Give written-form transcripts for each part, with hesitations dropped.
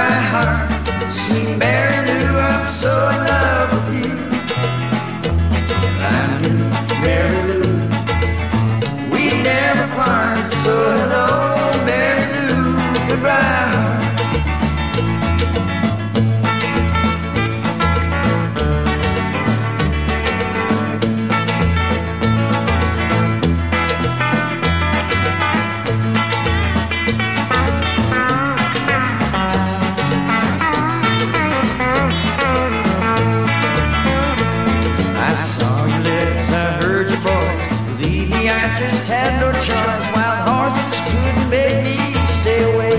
goodbye heart, sweet Mary Lou, I'm so in love with you. I knew Mary Lou, we never part, so hello Mary Lou, goodbye heart. Just had no choice, wild horses couldn't make me stay away.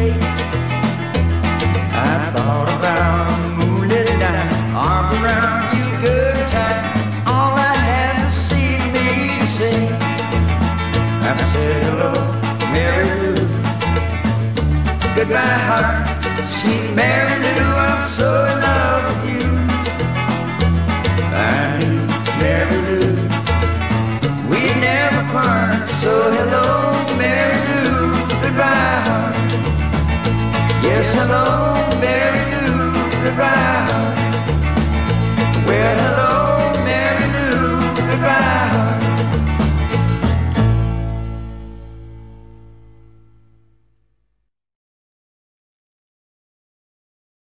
I thought about a moonlit night, arms around you good tight, all I had to see me to say. I said hello, Mary Lou, goodbye heart, sweet Mary Lou, I'm so in love with you. I knew Mary Lou, we never part, so hello, Mary Lou, goodbye heart. Yes, hello, Mary Lou, goodbye.